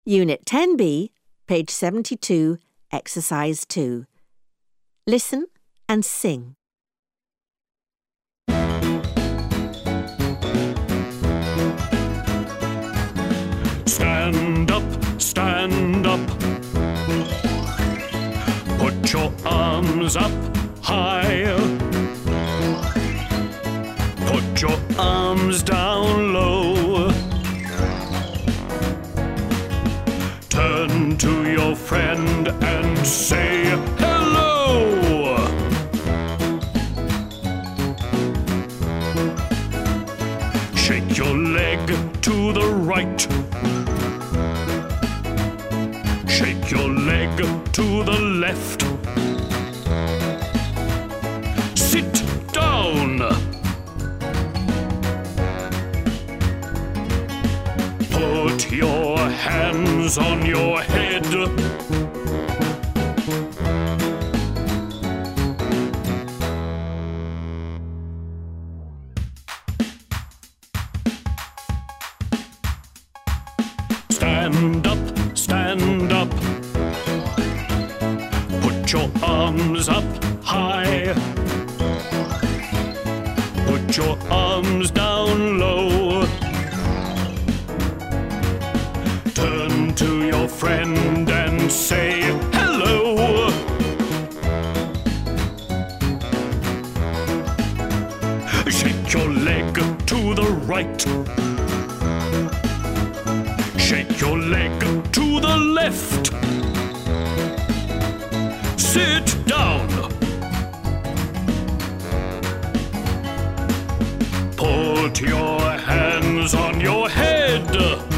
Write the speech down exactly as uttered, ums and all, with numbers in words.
Unit ten B, page seventy-two, exercise two. Listen and sing. Stand up, stand up. Put your arms up high. Put your arms down low. Turn to your friend and say hello. Shake your leg to the right. Shake your leg to the left. Sit down. Put your hands on your head. Stand up, stand up. Put your arms up high. Put your arms down low. Turn to your friend and say hello. Shake your leg to the right. Shake your leg to the left. Sit down. Put your hands on your head.